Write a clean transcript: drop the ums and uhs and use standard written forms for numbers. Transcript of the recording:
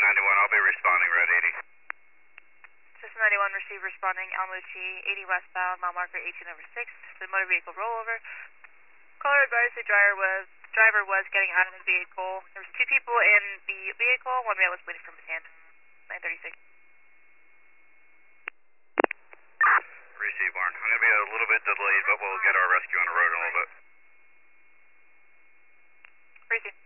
91, I'll be responding, Red 80. System 91, receive responding, Almuchi, 80 westbound, mile marker 18 over 6, the motor vehicle rollover. Caller advised the driver was getting out of the vehicle. There was 2 people in the vehicle, one male was waiting from his hand. 936. Receive, Warren. I'm going to be a little bit delayed, but we'll get our rescue on the road in a little bit. Receive.